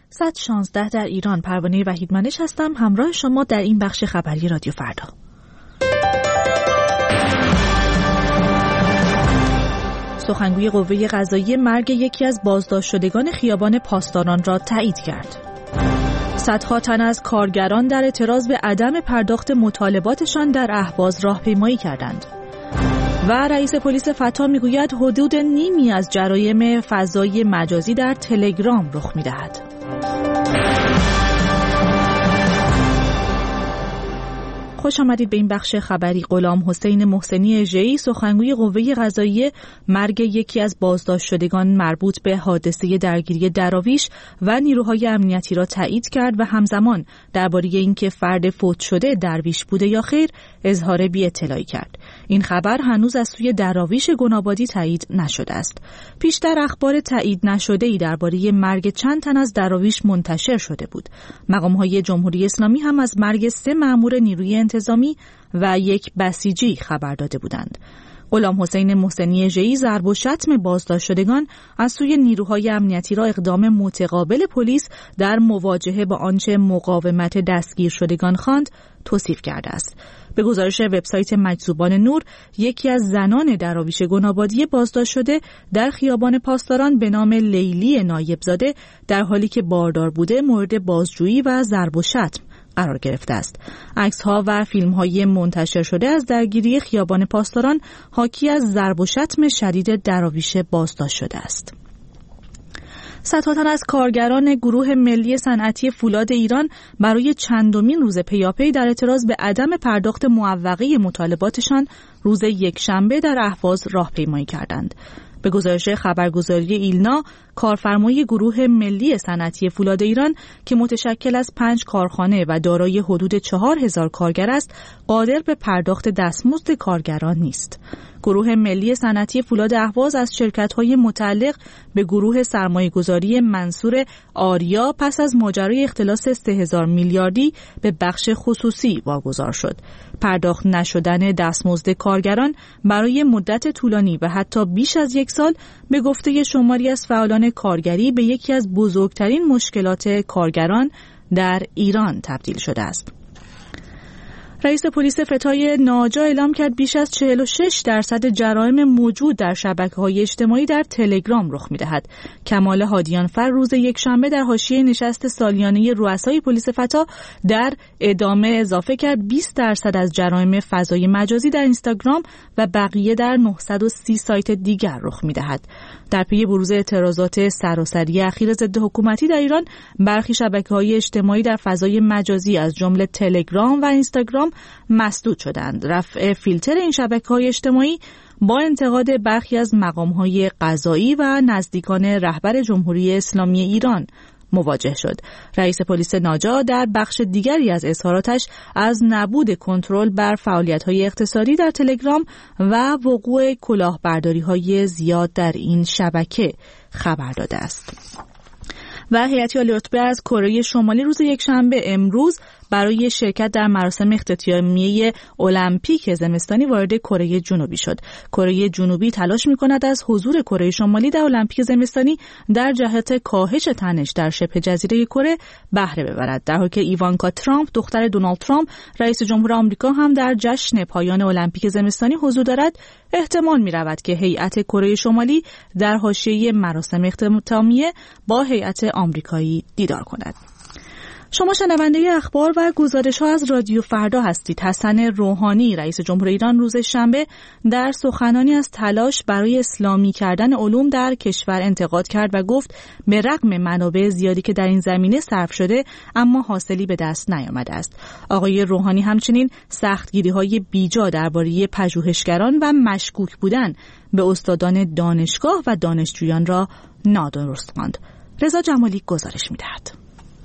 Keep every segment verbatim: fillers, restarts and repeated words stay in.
صد و شانزده در ایران. پروانه وحیدمنش هستم، همراه شما در این بخش خبری رادیو فردا. سخنگوی قوه قضاییه مرگ یکی از بازداشت شدگان خیابان پاسداران را تایید کرد. صدها تن از کارگران در اعتراض به عدم پرداخت مطالباتشان در اهواز راهپیمایی کردند. و رئیس پلیس فتا میگوید حدود نیمی از جرایم فضایی مجازی در تلگرام رخ میدهد. خوش آمدید به این بخش خبری. غلام حسین محسنی ژه‌ای، سخنگوی قوه قضاییه، مرگ یکی از بازداشت شدگان مربوط به حادثه درگیری دراویش و نیروهای امنیتی را تایید کرد و همزمان درباره اینکه فرد فوت شده درویش بوده یا خیر اظهار بی‌اطلاعی کرد. این خبر هنوز از سوی دراویش گنابادی تایید نشده است. پیشتر اخبار تایید نشده‌ای درباره مرگ چند تن از دراویش منتشر شده بود. مقام‌های جمهوری اسلامی هم از مرگ سه مأمور نیروی انتظامی و یک بسیجی خبر داده بودند. غلام حسین محسنی ژه‌ای ضرب و شتم بازداشت شدگان از سوی نیروهای امنیتی را اقدام متقابل پلیس در مواجهه با آنچه مقاومت دستگیر شدگان خواند توصیف کرده است. به گزارش وبسایت مجذوبان نور، یکی از زنان دراویش گنابادی بازداشت شده در خیابان پاسداران به نام لیلی نایبزاده در حالی که باردار بوده مورد بازجویی و ضرب و شتم قرار گرفته است. عکس‌ها و فیلم‌های منتشر شده از درگیری خیابان پاسداران حاکی از ضرب و شتم شدید دراویش بازداشت شده است. صدها تن از کارگران گروه ملی صنعتی فولاد ایران برای چندمین روز پیاپی در اعتراض به عدم پرداخت معوقه مطالباتشان روز یکشنبه در اهواز راهپیمایی کردند. به گزارش خبرگزاری ایلنا، کارفرمای گروه ملی صنعتی فولاد ایران که متشکل از پنج کارخانه و دارای حدود چهار هزار کارگر است، قادر به پرداخت دستمزد کارگران نیست. گروه ملی صنعتی فولاد اهواز از شرکت‌های متعلق به گروه سرمایه‌گذاری منصور آریا پس از ماجرای اختلاس سه هزار میلیاردی به بخش خصوصی واگذار شد. پرداخت نشدن دستمزد کارگران برای مدت طولانی و حتی بیش از یک سال به گفته شماری از فعالان کارگری به یکی از بزرگترین مشکلات کارگران در ایران تبدیل شده است. رئیس پلیس فتای ناجا اعلام کرد بیش از چهل و شش درصد جرایم موجود در شبکه‌های اجتماعی در تلگرام رخ می‌دهد. کمال هادیانفر روز یکشنبه در حاشیه نشست سالیانه رؤسای پلیس فتا در ادامه اضافه کرد بیست درصد از جرایم فضای مجازی در اینستاگرام و بقیه در نهصد و سی سایت دیگر رخ می‌دهد. در پی بروز اعتراضات سراسری اخیر ضد حکومتی در ایران، برخی شبکه‌های اجتماعی در فضای مجازی از جمله تلگرام و اینستاگرام مسدود شدند. رفع فیلتر این شبکه‌های اجتماعی با انتقاد برخی از مقام‌های قضایی و نزدیکان رهبر جمهوری اسلامی ایران مواجه شد. رئیس پلیس ناجا در بخش دیگری از اظهاراتش از نبود کنترل بر فعالیت‌های اقتصادی در تلگرام و وقوع کلاهبرداری‌های زیاد در این شبکه خبر داده است. و هیئتی عالی‌رتبه از کره شمالی روز یکشنبه امروز برای شرکت در مراسم اختتامیه المپیک زمستانی وارد کره جنوبی شد. کره جنوبی تلاش می‌کند از حضور کره شمالی در المپیک زمستانی در جهت کاهش تنش در شبه جزیره کره بهره ببرد، در حالی که ایوانکا ترامپ دختر دونالد ترامپ رئیس جمهور آمریکا هم در جشن پایان المپیک زمستانی حضور دارد. احتمال می‌رود که هیئت کره شمالی در حاشیه مراسم اختتامیه با هیئت آمریکایی دیدار کند. شما شنونده اخبار و گزارش‌ها از رادیو فردا هستید. حسن روحانی رئیس جمهور ایران روز شنبه در سخنانی از تلاش برای اسلامی کردن علوم در کشور انتقاد کرد و گفت به رغم منابع زیادی که در این زمینه صرف شده اما حاصلی به دست نیامده است. آقای روحانی همچنین سختگیری‌های بیجا درباره پژوهشگران و مشکوک بودن به استادان دانشگاه و دانشجویان را نادرست خواند. رضا جمالی گزارش می‌دهد.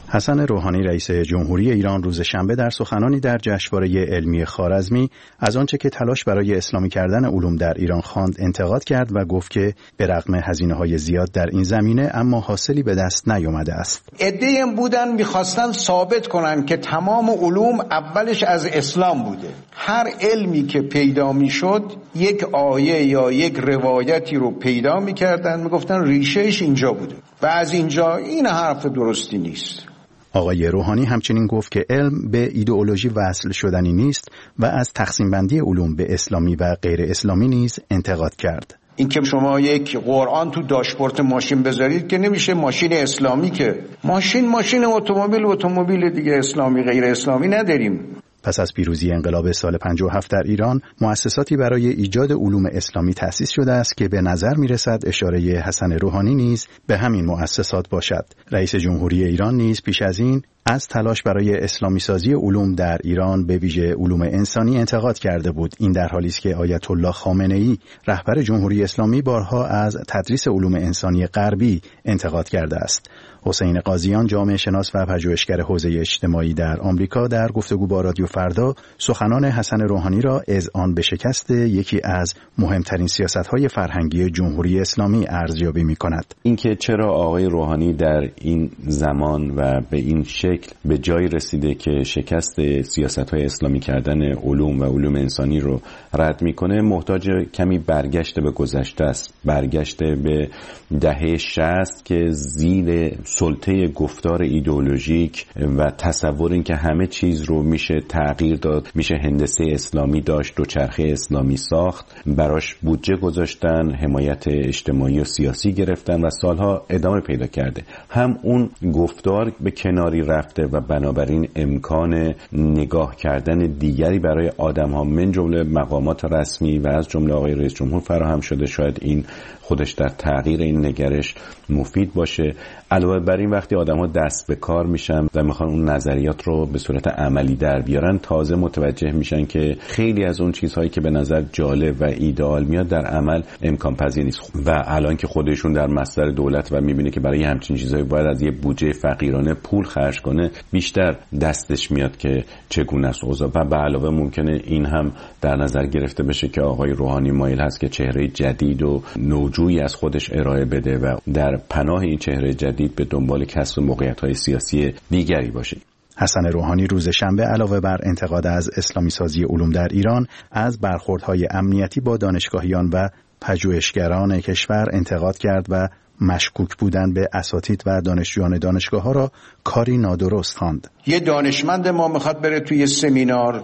حسن روحانی رئیس جمهوری ایران روز شنبه در سخنانی در جشنواره علمی خوارزمی از آنچه که تلاش برای اسلامی کردن علوم در ایران خواند انتقاد کرد و گفت که به رغم هزینه‌های زیاد در این زمینه اما حاصلی به دست نیامده است. عده‌ای بودن می‌خواستن ثابت کنن که تمام علوم اولش از اسلام بوده. هر علمی که پیدا می‌شد یک آیه یا یک روایتی رو پیدا می‌کردن، می‌گفتن ریشه‌اش اینجا بوده و از اینجا. این حرف درستی نیست. آقای روحانی همچنین گفت که علم به ایدئولوژی وصل شدنی نیست و از تقسیم بندی علوم به اسلامی و غیر اسلامی نیز انتقاد کرد. اینکه شما یک قرآن تو داشبورد ماشین بذارید که نمیشه ماشین اسلامی، که ماشین ماشین اتومبیل اتومبیل دیگه، اسلامی غیر اسلامی نداریم. پس از پیروزی انقلاب سال پنجاه و هفت در ایران، مؤسساتی برای ایجاد علوم اسلامی تأسیس شده است که به نظر می‌رسد اشاره حسن روحانی نیز به همین مؤسسات باشد. رئیس جمهوری ایران نیز پیش از این از تلاش برای اسلامی سازی علوم در ایران به ویژه علوم انسانی انتقاد کرده بود. این در حالی است که آیت الله خامنه‌ای رهبر جمهوری اسلامی بارها از تدریس علوم انسانی غربی انتقاد کرده است. حسین قاضیان جامعه شناس و پژوهشگر حوزه اجتماعی در آمریکا در گفتگو با رادیو فردا سخنان حسن روحانی را اذعان به شکست یکی از مهمترین سیاست‌های فرهنگی جمهوری اسلامی ارزیابی می‌کند. اینکه چرا آقای روحانی در این زمان و به این شکل به جای رسیده که شکست سیاست‌های اسلامی کردن علوم و علوم انسانی رو رد می‌کنه، محتاج کمی برگشت به گذشته است، برگشت به دهه شصت که زیر سلطه گفتار ایدئولوژیک و تصور این که همه چیز رو میشه تغییر داد، میشه هندسه اسلامی داشت، دوچرخه اسلامی ساخت، براش بودجه گذاشتن، حمایت اجتماعی و سیاسی گرفتن و سالها ادامه پیدا کرده. هم اون گفتار به کناری رفته و بنابراین امکان نگاه کردن دیگری برای آدم‌ها من جمله مقامات رسمی و از جمله آقای رئیس جمهور فراهم شده. شاید این خودش در تغییر این نگرش مفید باشه. علاوه بر این وقتی آدم‌ها دست به کار میشن و میخوان اون نظریات رو به صورت عملی در بیارن، تازه متوجه میشن که خیلی از اون چیزهایی که به نظر جالب و ایدئال میاد در عمل امکان پذیر نیست. و الان که خودشون در مصدر دولت و میبینه که برای همچین چیزهایی باید از یه بودجه فقیرانه پول خرج کنه، بیشتر دستش میاد که چگونه است اوضاع. و به علاوه ممکنه این هم در نظر گرفته بشه که آقای روحانی مایل هست که چهره جدید و نوجویی از خودش ارائه بده و در پناه این چهره جدید به دنبال کسب موقعیت‌های سیاسی دیگری باشه. حسن روحانی روز شنبه علاوه بر انتقاد از اسلامی سازی علوم در ایران، از برخوردهای امنیتی با دانشگاهیان و پژوهشگران کشور انتقاد کرد و مشکوک بودن به اساتید و دانشجویان دانشگاه‌ها را کاری نادرست خواند. یه دانشمند ما میخواد بره توی سمینار،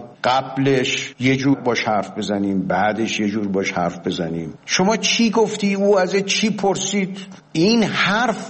قبلش یه جور باش حرف بزنیم، بعدش یه جور باش حرف بزنیم. شما چی گفتی؟ او از چی پرسید؟ این حرف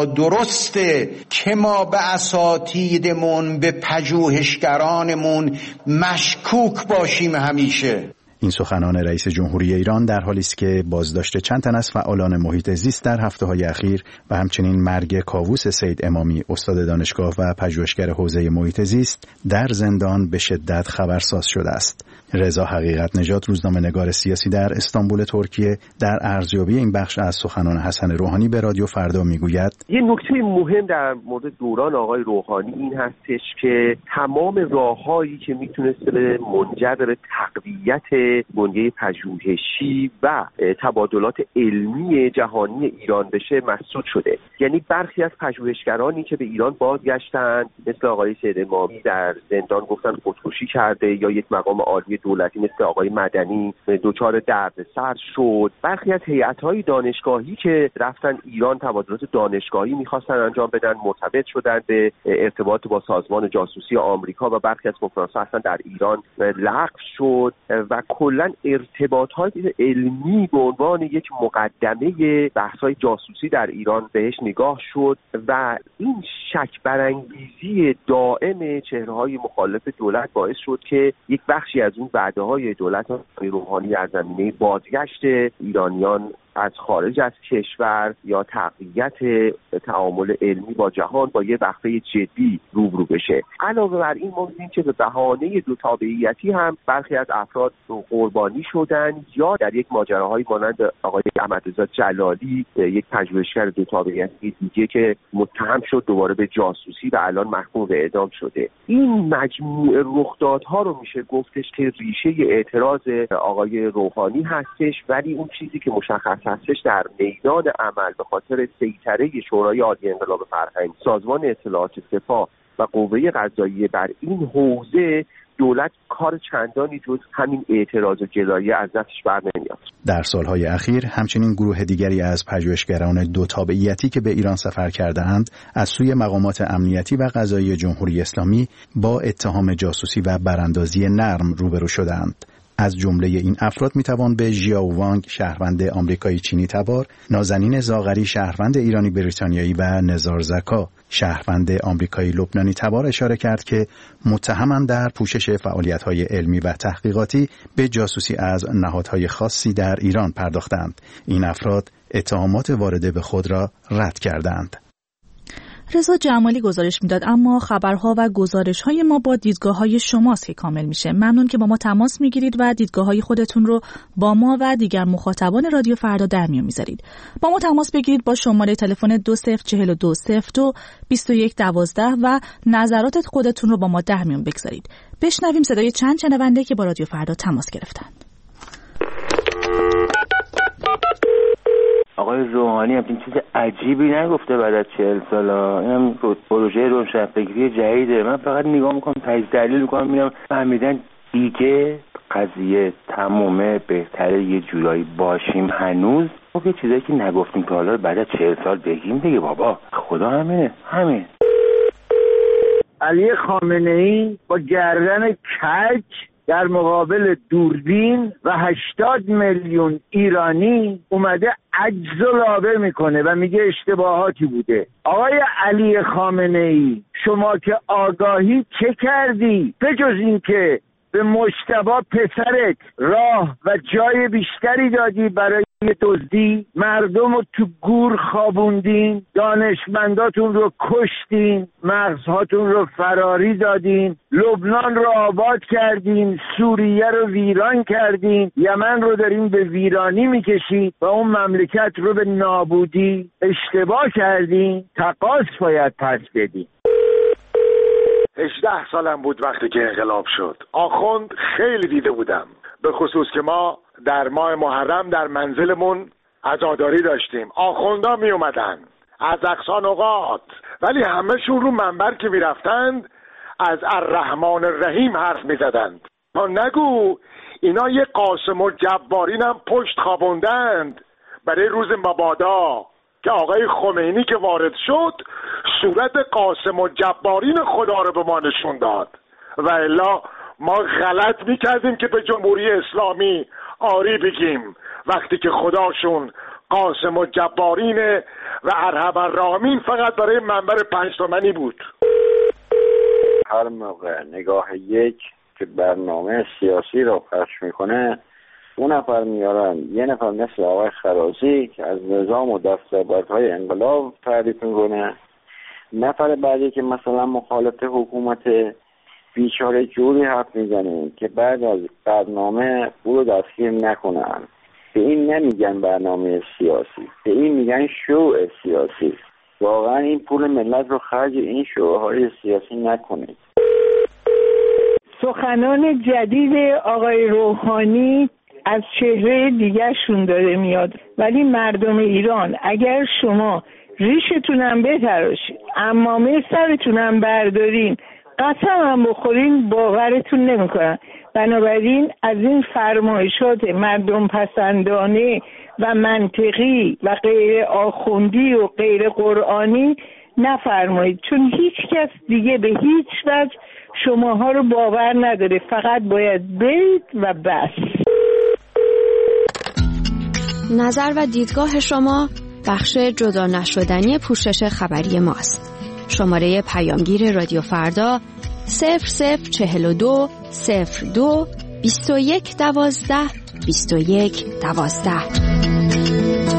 نادرسته که ما به اساتیدمون، به پژوهشگرانمون مشکوک باشیم همیشه. این سخنان رئیس جمهوری ایران در حالی است که بازداشت چند تن از فعالان محیط زیست در هفته‌های اخیر و همچنین مرگ کاووس سید امامی استاد دانشگاه و پژوهشگر حوزه محیط زیست در زندان به شدت خبرساز شده است. رضا حقیقت نژاد، روزنامه‌نگار سیاسی در استانبول ترکیه، در ارزیابی این بخش از سخنان حسن روحانی به رادیو فردا میگوید: یه نکته مهم در مورد دوران آقای روحانی این هستش که تمام راههایی که میتونسته به منجر به تقویت بنیه پژوهشی و تبادلات علمی جهانی ایران بشه مسدود شده. یعنی برخی از پژوهشگرانی که به ایران بازگشتند مثل آقای سید امامی در زندان گفتن خودکشی کرده، یا یک مقام عالی دولتی مثل آقای مدنی دچار دردسر شد. برخی از هیئت‌های دانشگاهی که رفتن ایران تبادلات دانشگاهی می‌خواستن انجام بدن مرتبط شدن به ارتباط با سازمان جاسوسی آمریکا و برخی از کنفرانس‌ها اصلا در ایران لغو شد و کلاً ارتباطات علمی به عنوان یک مقدمه بحث‌های جاسوسی در ایران بهش نگاه شد و این شک برانگیزی دائم چهره‌های مخالف دولت باعث شد که یک بخشی از اون وعده‌های دولت روحانی از زمینه بازگشت ایرانیان از خارج از کشور یا تقویت تعامل علمی با جهان با یه وقفه جدی روبرو بشه. علاوه بر این ما می‌بینیم که به بهانه دو تابعیتی هم برخی از افراد قربانی شدن یا در یک ماجراهایی مانند آقای احمدرضا جلالی، یک پژوهشگر دو تابعیتی دیگه که متهم شد دوباره به جاسوسی و الان محکوم به اعدام شده. این مجموعه رخدادها رو میشه گفتش که ریشه اعتراض آقای روحانی هستش، ولی اون چیزی که مشخص هستش در میدان عمل به خاطر سیطره شورای عالی انقلاب فرهنگ، سازمان اطلاعات سپاه و قوه قضاییه بر این حوزه دولت کار چندانی جز همین اعتراض و جلایه از دستش بر نمیاد. در سالهای اخیر همچنین گروه دیگری از پژوهشگران دو تابعیتی که به ایران سفر کرده‌اند از سوی مقامات امنیتی و قضایی جمهوری اسلامی با اتهام جاسوسی و براندازی نرم روبرو شدند. از جمله این افراد میتوان به ژیاو وانگ شهروند آمریکایی چینی تبار، نازنین زاغری شهروند ایرانی بریتانیایی و نزار زکا شهروند آمریکایی لبنانی تبار اشاره کرد که متهمند در پوشش فعالیت‌های علمی و تحقیقاتی به جاسوسی از نهادهای خاصی در ایران پرداختند. این افراد اتهامات وارده به خود را رد کردند. رضا جمالی گزارش میداد، اما خبرها و گزارش‌های ما با دیدگاه‌های شماست که کامل میشه. ممنون که با ما تماس میگیرید و دیدگاه‌های خودتون رو با ما و دیگر مخاطبان رادیو فردا در میون میذارید. با ما تماس بگیرید با شماره تلفن دو صفر چهل و دو صفر دو بیست و یک دوازده و نظرات خودتون رو با ما در میون بگذارید. بشنویم صدای چند شنونده که با رادیو فردا تماس گرفتن. آقای روحانی همچین چیز عجیبی نگفته بعد از چهل سالا. اینم پروژه روشنفکری جدیده. من فقط نگاه میکنم، تجزیه تحلیل میکنم، میبینم فهمیدن دیگه قضیه تمومه، بهتره یه جورایی باشیم هنوز. خب یه چیزایی که نگفتیم که حالا بعد از چهل سال بگیم دیگه بابا. خدا همینه، همین. علی خامنه‌ای با گردن کج در مقابل دوربین و هشتاد میلیون ایرانی اومده عجز و لابه میکنه و میگه اشتباهاتی بوده. آقای علی خامنه‌ای، شما که آگاهی چه کردی به جز این که به مجتبی پسرت راه و جای بیشتری دادی برای دزدی؟ مردم رو تو گور خوابوندین، دانشمنداتون رو کشتین، مغزهاتون رو فراری دادین، لبنان رو آباد کردین، سوریه رو ویران کردین، یمن رو دارین به ویرانی میکشید و اون مملکت رو به نابودی. اشتباه کردین، تقاص باید پس بدین. هجده سالم بود وقتی که انقلاب شد. آخوند خیلی دیده بودم، به خصوص که ما در ماه محرم در منزلمون عزاداری داشتیم. آخوندا می اومدن از اقصا نقاط، ولی همهشون رو منبر که می رفتند از الرحمن الرحیم حرف می زدند. ما نگو اینا یه قاسم الجبارین هم پشت خوابوندند برای روز مبادا که آقای خمینی که وارد شد صورت قاسم الجبارین خدا رو به ما نشون داد، و الا ما غلط میکردیم که به جمهوری اسلامی آری بگیم وقتی که خداشون قاسم الجبارین و ارحم الراحمین فقط برای منبر پنج تومنی بود. هر موقع نگاه یک که برنامه سیاسی را پخش میکنه، اون نفر میارن یه نفر مثل آقای خرازی که از نظام و دستاوردهای انقلاب تعریف میکنه، نفر بعدی که مثلا مخالف حکومت بیچاره جوری حرف میزنه که بعد از برنامه او رو دستگیر نکنن. به این نمیگن برنامه سیاسی، به این میگن شوع سیاسی. واقعا این پول ملت رو خرج این شوهای سیاسی نکنید. سخنان جدید آقای روحانی از چهره دیگه شون داره میاد، ولی مردم ایران اگر شما ریشتونم بتراشید، عمامه سرتونم بردارین، قسم هم بخورین، باورتون نمیکنن. بنابراین از این فرمایشات مردم پسندانه و منطقی و غیر آخوندی و غیر قرآنی نفرمایید، چون هیچ کس دیگه به هیچ وجه شماها رو باور نداره. فقط باید برید و بس. نظر و دیدگاه شما بخش جدا نشدنی پوشش خبری ماست. شماره پیامگیر رادیو فردا صفر صفر چهل و دو صفر دو بیست و یک دوازده بیست و یک دوازده.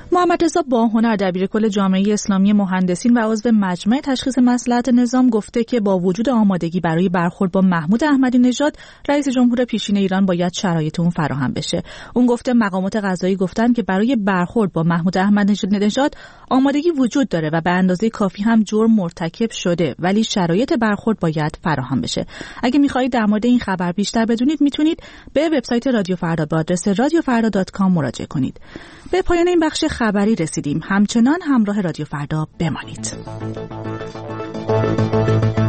محمد رضا باهنر دبیرکل جامعه اسلامی مهندسین و عضو مجمع تشخیص مصلحت نظام گفته که با وجود آمادگی برای برخورد با محمود احمدی نژاد، رئیس جمهور پیشین ایران باید شرایط اون فراهم بشه. اون گفته مقامات قضایی گفتن که برای برخورد با محمود احمدی نژاد آمادگی وجود داره و به اندازه کافی هم جرم مرتکب شده، ولی شرایط برخورد باید فراهم بشه. اگه می‌خواهید در مورد این خبر بیشتر بدونید، میتونید به وبسایت رادیو فردا با آدرس رادیو فردا دات کام مراجعه کنید. به پایان این بخش خبری رسیدیم. همچنان همراه رادیو فردا بمانید.